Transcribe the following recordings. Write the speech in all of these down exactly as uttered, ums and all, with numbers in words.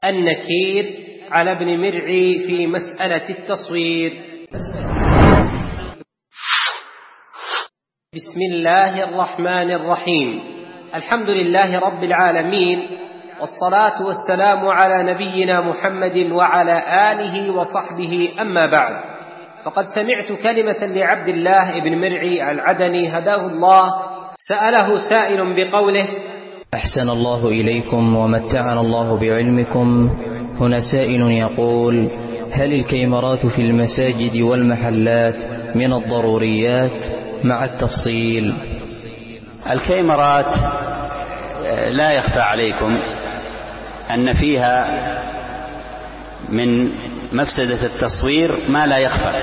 النكير على ابن مرعي في مسألة التصوير. بسم الله الرحمن الرحيم. الحمد لله رب العالمين، والصلاة والسلام على نبينا محمد وعلى آله وصحبه، أما بعد، فقد سمعت كلمة لعبد الله بن مرعي العدني هداه الله، سأله سائل بقوله: أحسن الله إليكم ومتعنا الله بعلمكم. هنا سائل يقول: هل الكاميرات في المساجد والمحلات من الضروريات مع التفصيل؟ الكاميرات لا يخفى عليكم أن فيها من مفسدة التصوير ما لا يخفى،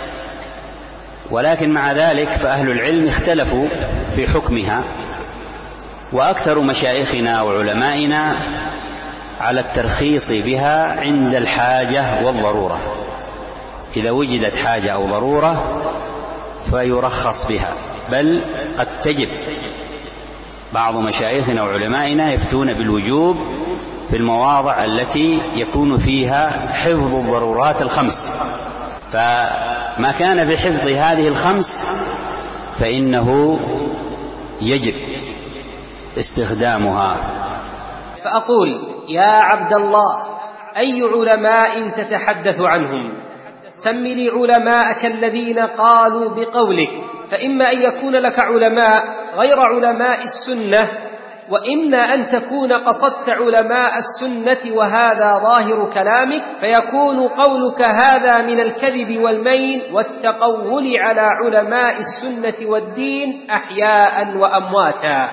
ولكن مع ذلك فأهل العلم اختلفوا في حكمها، وأكثر مشايخنا وعلمائنا على الترخيص بها عند الحاجة والضرورة. إذا وجدت حاجة أو ضرورة فيرخص بها، بل قد تجب. بعض مشايخنا وعلمائنا يفتون بالوجوب في المواضع التي يكون فيها حفظ الضرورات الخمس، فما كان بحفظ هذه الخمس فإنه يجب استخدامها. فأقول: يا عبد الله، أي علماء تتحدث عنهم؟ سم لي علماءك الذين قالوا بقولك، فإما أن يكون لك علماء غير علماء السنة، وإما أن تكون قصدت علماء السنة وهذا ظاهر كلامك، فيكون قولك هذا من الكذب والمين والتقول على علماء السنة والدين أحياء وأمواتا.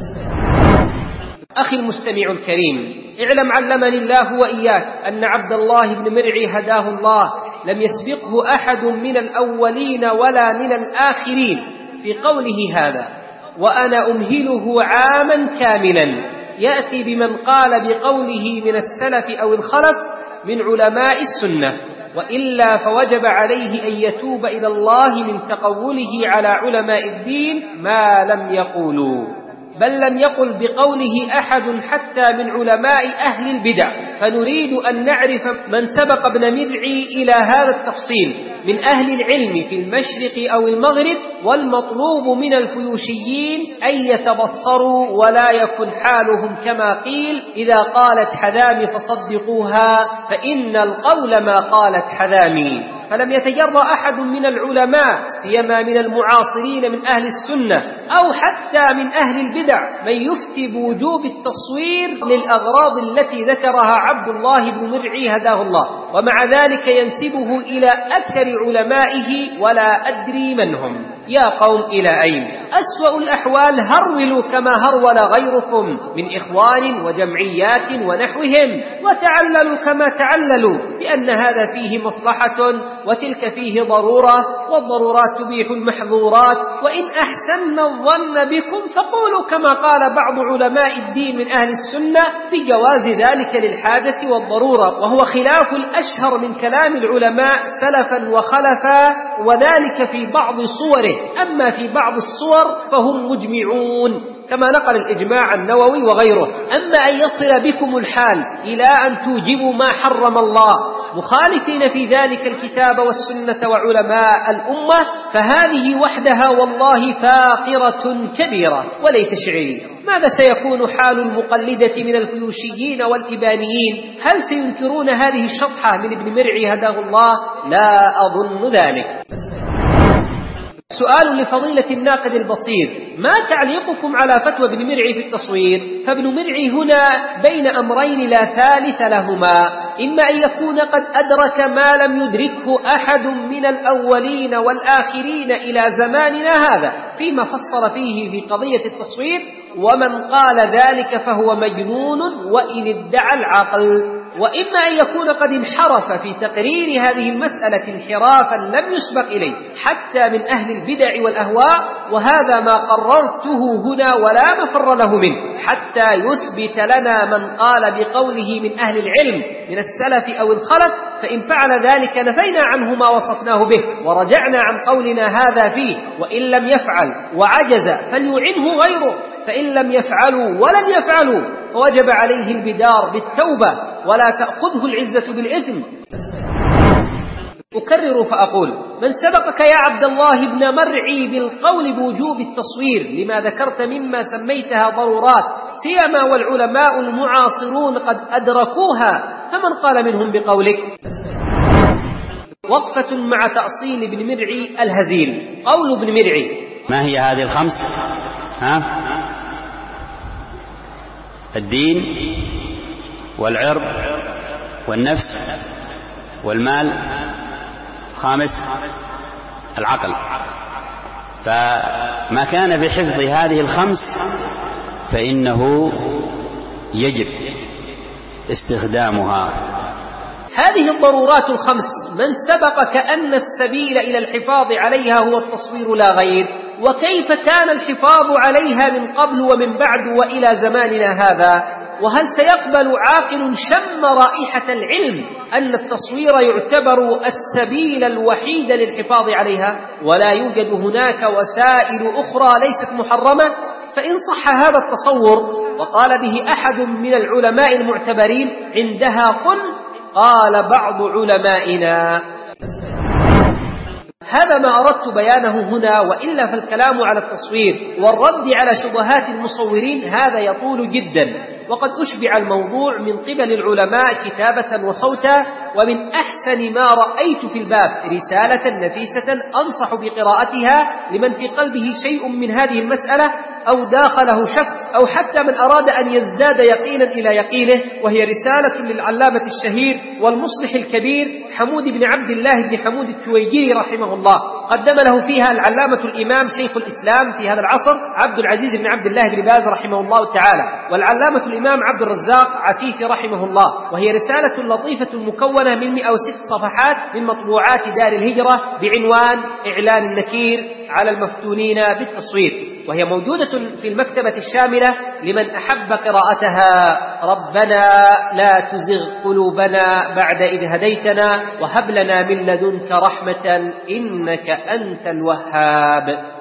أخي المستمع الكريم، اعلم علمني الله وإياك أن عبد الله بن مرعي هداه الله لم يسبقه أحد من الأولين ولا من الآخرين في قوله هذا، وأنا أمهله عاما كاملا يأتي بمن قال بقوله من السلف أو الخلف من علماء السنة، وإلا فوجب عليه أن يتوب إلى الله من تقوله على علماء الدين ما لم يقولوا، بل لم يقل بقوله أحد حتى من علماء أهل البدع. فنريد أن نعرف من سبق ابن مرعي إلى هذا التفصيل من أهل العلم في المشرق أو المغرب، والمطلوب من الفيوشيين أن يتبصروا ولا يكن حالهم كما قيل: إذا قالت حذامي فصدقوها فإن القول ما قالت حذامي. فلم يتجرأ أحد من العلماء سيما من المعاصرين من أهل السنة أو حتى من أهل البدع من يفتي بوجوب التصوير للأغراض التي ذكرها عبد الله بن مرعي هداه الله، ومع ذلك ينسبه إلى أكثر علمائه ولا أدري من هم. يا قوم، إلى أين؟ أسوأ الأحوال هرولوا كما هرول غيركم من إخوان وجمعيات ونحوهم، وتعللوا كما تعللوا، لأن هذا فيه مصلحة وتلك فيه ضرورة، والضرورات تبيح المحظورات. وإن أحسن الظن بكم فقولوا كما قال بعض علماء الدين من أهل السنة بجواز ذلك للحاجة والضرورة، وهو خلاف الأشهر من كلام العلماء سلفا وخلفا، وذلك في بعض صوره. أما في بعض الصور فهم مجمعون كما نقل الإجماع النووي وغيره. أما أن يصل بكم الحال إلى أن توجبوا ما حرم الله مخالفين في ذلك الكتاب والسنة وعلماء الأمة، فهذه وحدها والله فاقرة كبيرة. وليت شعري، ماذا سيكون حال المقلدة من الفيوشيين والإبانيين؟ هل سينكرون هذه الشطحة من ابن مرعي هداه الله؟ لا أظن ذلك. سؤال لفضيلة الناقد البصير: ما تعليقكم على فتوى ابن مرعي في التصوير؟ فابن مرعي هنا بين أمرين لا ثالث لهما: إما أن يكون قد أدرك ما لم يدركه أحد من الأولين والآخرين إلى زماننا هذا فيما فصل فيه في قضية التصوير، ومن قال ذلك فهو مجنون وإن ادعى العقل، وإما أن يكون قد انحرف في تقرير هذه المسألة انحرافا لم يسبق إليه حتى من أهل البدع والأهواء، وهذا ما قررته هنا ولا مفر له منه، حتى يثبت لنا من قال بقوله من أهل العلم من السلف أو الخلف، فإن فعل ذلك نفينا عنه ما وصفناه به ورجعنا عن قولنا هذا فيه، وإن لم يفعل وعجز فليعنه غيره، فإن لم يفعلوا ولن يفعلوا فوجب عليه البدار بالتوبة ولا تأخذه العزة بالإثم. أكرر فأقول: من سبقك يا عبد الله بن مرعي بالقول بوجوب التصوير لما ذكرت مما سميتها ضرورات، سيما والعلماء المعاصرون قد أدركوها، فمن قال منهم بقولك؟ وقفة مع تأصيل بن مرعي الهزيل. قول ابن مرعي: ما هي هذه الخمس؟ ها؟ الدين والعرض والنفس والمال، خامس العقل. فما كان بحفظ هذه الخمس فإنه يجب استخدامها. هذه الضرورات الخمس من سبق كأن السبيل إلى الحفاظ عليها هو التصوير لا غير، وكيف كان الحفاظ عليها من قبل ومن بعد وإلى زماننا هذا؟ وهل سيقبل عاقل شم رائحة العلم أن التصوير يعتبر السبيل الوحيد للحفاظ عليها ولا يوجد هناك وسائل أخرى ليست محرمة؟ فإن صح هذا التصور وقال به أحد من العلماء المعتبرين عندها قل قال بعض علمائنا. هذا ما أردت بيانه هنا، وإلا فالكلام على التصوير والرد على شبهات المصورين هذا يطول جدا، وقد أشبع الموضوع من قبل العلماء كتابة وصوتا، ومن أحسن ما رأيت في الباب رسالة نفيسة أنصح بقراءتها لمن في قلبه شيء من هذه المسألة أو داخله شك، أو حتى من أراد أن يزداد يقينا إلى يقينه، وهي رسالة للعلامة الشهير والمصلح الكبير حمود بن عبد الله بن حمود التويجيري رحمه الله، قدم له فيها العلامة الإمام شيخ الإسلام في هذا العصر عبد العزيز بن عبد الله بن باز رحمه الله تعالى، والعلامة الإمام عبد الرزاق عفيفي رحمه الله، وهي رسالة لطيفة مكونة من مئة وست صفحات من مطبوعات دار الهجرة بعنوان إعلان النكير على المفتونين بالتصوير، وهي موجودة في المكتبة الشاملة لمن أحب قراءتها. ربنا لا تزغ قلوبنا بعد إذ هديتنا وهب لنا من لدنك رحمة إنك أنت الوهاب.